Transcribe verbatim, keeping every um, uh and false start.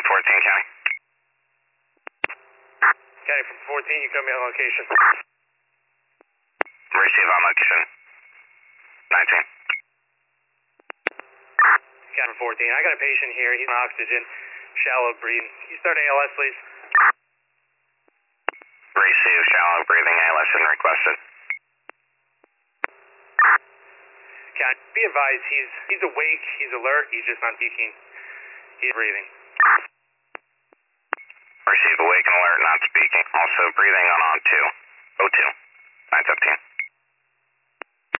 fourteen, County. County from fourteen, you come in on location. Receive on location. nineteen. County from fourteen, I got a patient here. He's on oxygen, shallow breathing. Can you start A L S, please? Receive shallow breathing, A L S and requested. County, be advised, he's he's awake, he's alert, he's just not speaking. He's breathing. Receive awake and alert, not speaking. Also breathing on on two. O two. nine fifteen.